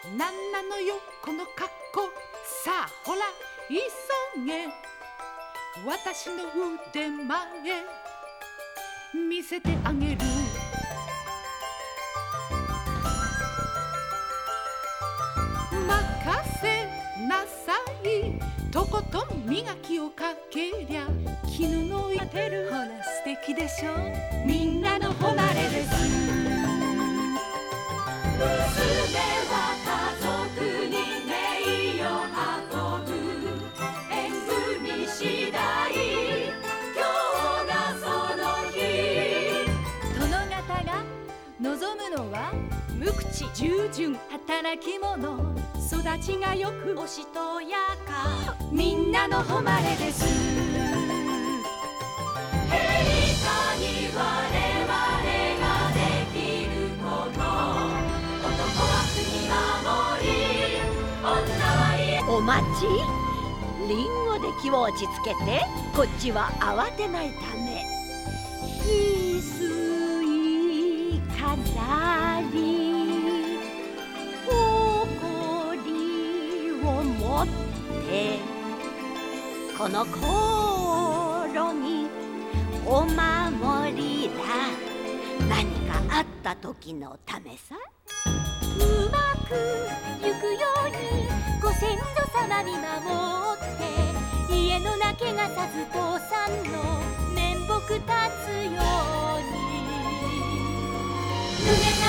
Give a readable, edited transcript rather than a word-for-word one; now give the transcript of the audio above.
なんなのよこの格好、さあほら急げ、私の腕前見せてあげる。任せなさい、とことん磨きをかけりゃ絹の当てる。ほら素敵でしょ、みんなの誉れです。娘は家族に名誉運ぶ、縁組次第今日がその日。 殿方が望むのは無口従順、働き者、育ちがよくおしとやか、 みんなの誉れです。 陛下に我々ができること、男は国守り、女は家。 お待ち、リンゴで気を落ち着けて、こっちは慌てないため。翡翠飾り、誇りを持ってこの頃にお守りだ。何かあった時のためさ。 うまくゆくようにご先祖様見守って、家のなけがさず父さんの面目立つように。